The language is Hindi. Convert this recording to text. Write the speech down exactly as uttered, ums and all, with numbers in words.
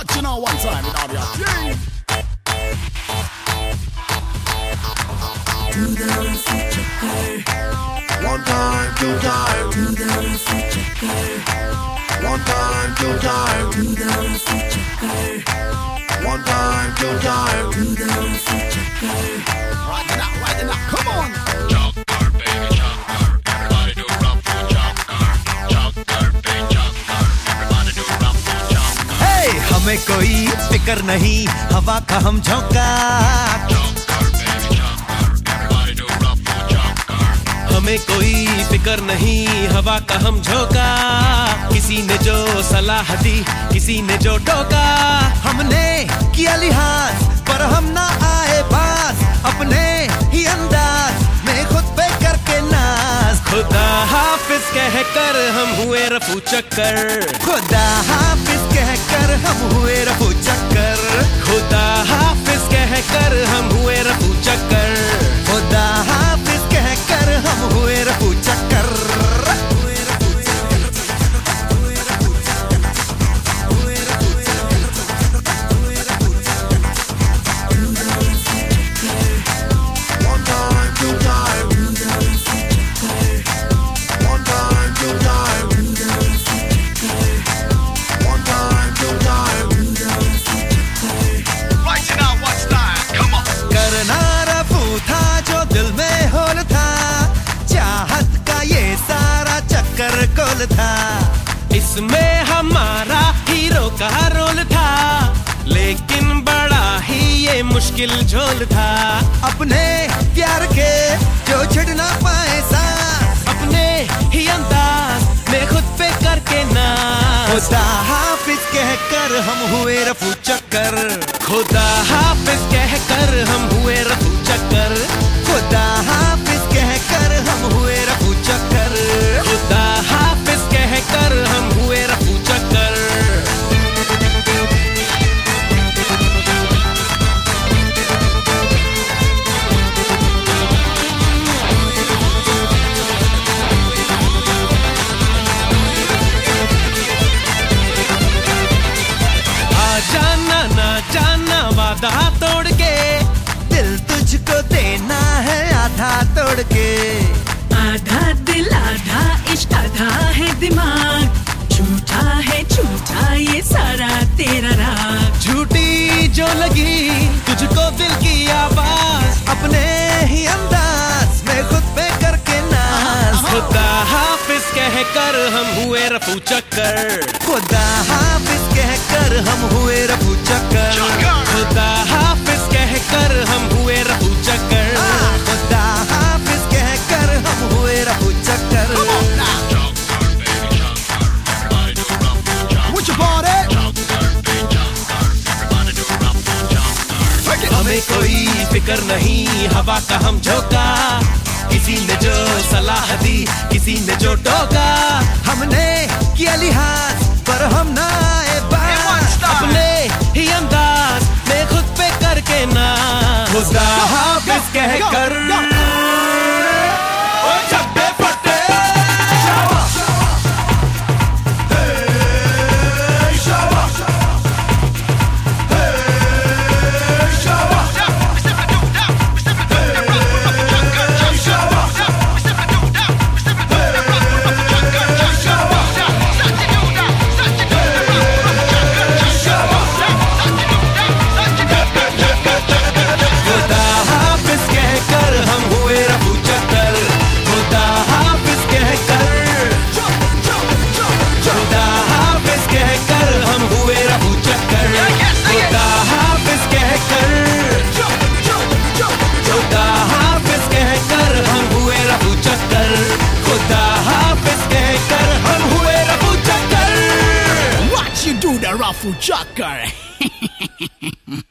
Watch you now one time in audio. Yeah. Do the Rafu Chakkar. One time, two time. Do the Rafu Chakkar. One time, two time. Do the Rafu Chakkar. One time, two time. Do the Rafu Chakkar. Right now, right now, come on. Chakkar, baby, chakkar. Everybody do Rafu Chakkar. Chakkar, baby, chakkar. Everybody do Rafu Chakkar. Hey, हमें कोई फिक्र नहीं हवा का हम झोंका. Chakkar, baby, chakkar. Everybody do Rafu Chakkar. हमें कोई फिक्र नहीं हवा का हम झोंका. किसी ने जो सलाह दी किसी ने जो टोका. हमने किया लिहाज पर हम ना आए पास. अपने ही अंदाज में खुद पे करके नाज. खुदा हाफिज कह कर हम हुए रफू चक्कर. खुदा हाफिज कह कर हम हुए रफू चक्कर. खुदा हाफिज कह कर हम हुए रफू चक्कर. खुदा हाफिज कह कर हम हुए रफू चक्कर. One time, two time. One time, two time. One time, two time. Right now, what's that? Come on. करना रफू था जो दिल में होल था. चाहत का ये सारा चक्कर कोल था. इसमें हमारा हीरो का रोल था. लेकिन बड़ा ही ये मुश्किल झोल था. अपने प्यार के जो छिड़ ना पाए सांस. अपने ही अंदाज में खुद पे करके ना. खुदा हाफिज कह कर हम हुए रफू चक्कर. खुदा हाफिज कह कर हम हुए रफू चक्कर. खुदा हाफिज कह कर हम हुए रफू चक्कर. खुदा हाफिज कह कर हम हुए रफू चक्कर. जाना ना जाना वादा तोड़ के. दिल तुझको देना है आधा तोड़ के. आधा दिल आधा इश्क आधा है दिमाग. झूठा है झूठा ये सारा तेरा राग. झूठी जो लगी तुझको दिल की आवाज. अपने ही अंदाज में खुद पे करके नाज. खुदा हाफिज कह कर हम हुए रफू चक्कर. खुदा हाफिज कह कर हम हुए रफू चक्कर. खुदा हाफिज कह कर हम हुए रफू चक्कर. खुदा हाफिज कह कर हम हुए रफू चक्कर. Chakkar, baby, chakkar. Everybody do Rafu Chakkar. What you party? Chakkar, baby, chakkar. Everybody do Rafu Chakkar. हमें कोई फिक्र नहीं हवा का हम झोंका. किसी ने जो सलाह दी किसी ने जो टोका. हमने किया लिहाज पर हम ना आए बास. अपने ही अंदाज में खुद पे करके ना. खुदा हाफिज कह कर ओ झब्बे फटे. शाबाश Hey, शाबाश. Hey, शाबाश. खुदा हाफिज कह कर हम हुए रफू चक्कर. खुदा हाफिज कह कर. खुदा हाफिज कह कर हम हुए रफू चक्कर. खुदा हाफिज कह कर. खुदा हाफिज कह कर हम हुए रफू चक्कर. खुदा हाफिज कह कर हम हुए रफू चक्कर. Watch you do the Rafu Chakkar.